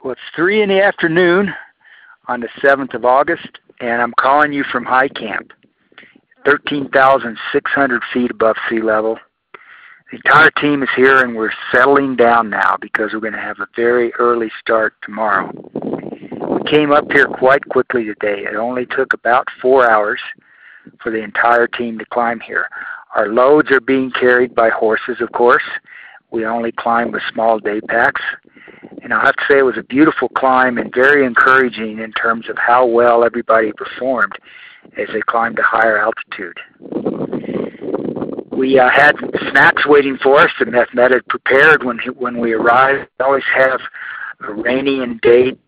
Well, it's 3 in the afternoon on the 7th of August, and I'm calling you from High Camp, 13,600 feet above sea level. The entire team is here, and we're settling down now because we're going to have a very early start tomorrow. We came up here quite quickly today. It only took about 4 hours for the entire team to climb here. Our loads are being carried by horses, of course. We only climb with small day packs. And I'll have to say it was a beautiful climb and very encouraging in terms of how well everybody performed as they climbed to higher altitude. We had snacks waiting for us that Mehmet had prepared when we arrived. We always have a rainy and day